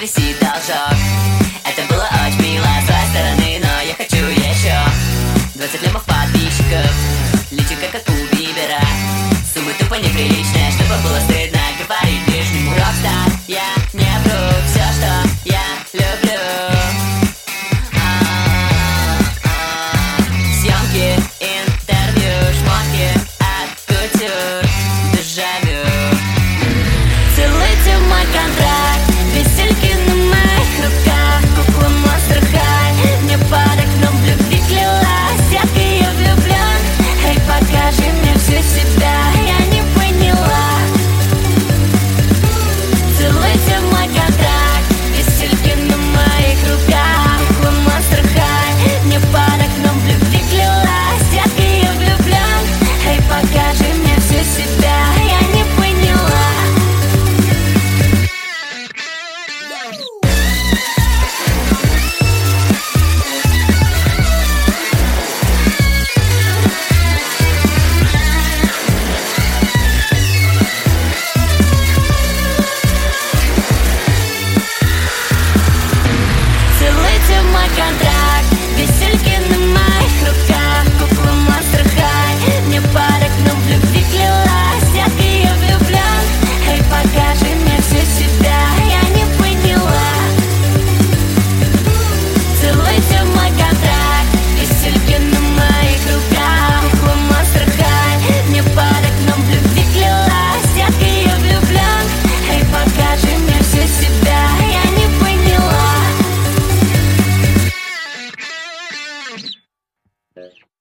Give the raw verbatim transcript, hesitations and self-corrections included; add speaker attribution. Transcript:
Speaker 1: висит должок. Это было очень мило с твоей стороны, но я хочу еще. Двадцать лямов подписчиков, личико как у Бибера. Суммы тупо неприличные, чтобы было стыдно говорить лишнему. Рокстар, я не вру, все, что я люблю. Съемки, интервью, шмотки от кутюр, дежавю. Целуйте мой контракт, весельки на моих руках, кукла Monster High. Мне под окном в любви клялась, я в ее влюблен. Эй, покажи мне всю себя, я не поняла. Целуйте мой контракт, весельки на моих руках, кукла Monster High. Мне под окном в любви клялась, я в ее влюблен. Эй, покажи мне всю себя, я не поняла. Целуйте мой контракт, весельки на моих руках, кукла Monster High. Мне под окном в любви клялась, я в ее влюблен. Эй, покажи мне всю себя, я не поняла. Целуйте мой контракт, весельки на моих руках, кукла Monster High. Мне под окном в любви клялась, я в ее влюблен. Эй, покажи мне всю себя, я не поняла.